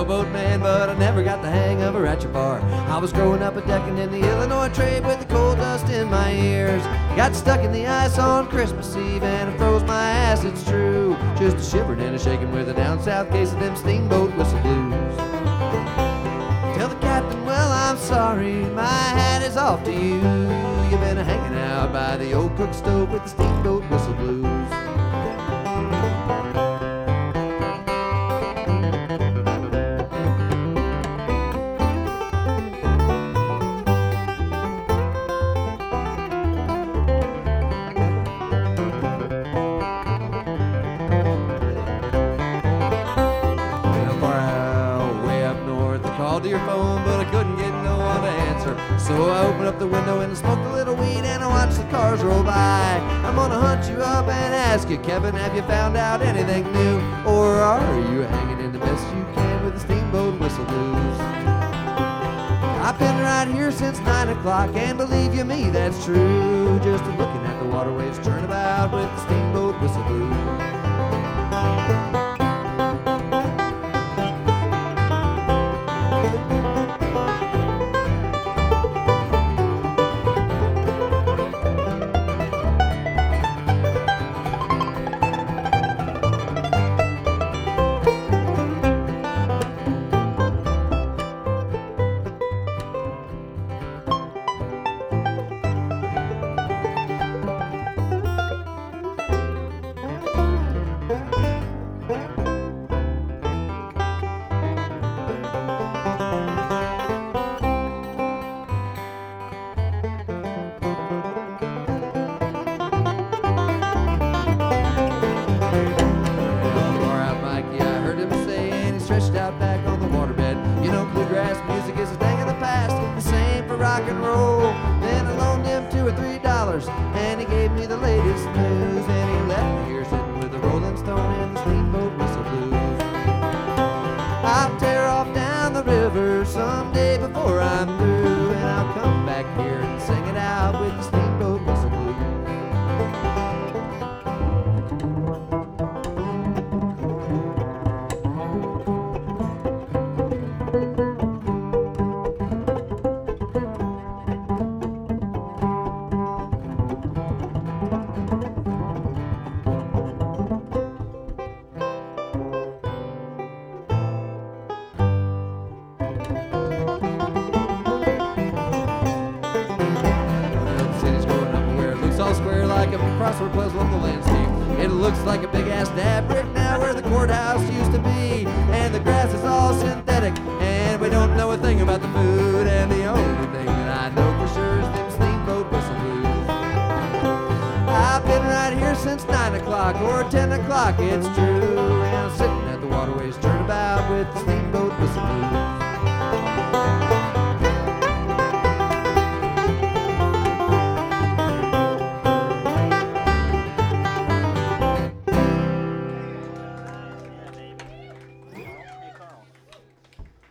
sailboat man, but I never got the hang of her at your bar. I was growing up a decking in the Illinois trade with the coal dust in my ears. Got stuck in the ice on Christmas Eve and it froze my ass, it's true. Just a shivering and a shaking with a down south case of them steamboat whistle blues. Tell the captain, well, I'm sorry, my hat is off to you. You've been hanging out by the old cook stove with the steamboat whistle blues. To your phone, but I couldn't get no one to answer. So I opened up the window and smoked a little weed and I watched the cars roll by. I'm gonna hunt you up and ask you, Kevin, have you found out anything new? Or are you hanging in the best you can with the steamboat whistle blues? I've been right here since 9 o'clock and believe you me, that's true. Just looking at the waterways turn about with the steamboat whistle blues. Stretched out back on the waterbed. You know, bluegrass music is a thing of the past. The same for rock and roll. Then I loaned him $2 or $3, and he gave me the latest news. And he left me here sitting with the Rolling Stone and the steamboat whistle blues. I'll tear off down the river someday before I'm through, and I'll come back here and sing it out with the steamboat whistle blues. All square like a crossword puzzle on the landscape. It looks like a big ass dab brick now where the courthouse used to be. And the grass is all synthetic, and we don't know a thing about the food. And the only thing that I know for sure is them steamboat whistle blues. I've been right here since 9 o'clock or 10 o'clock, it's true.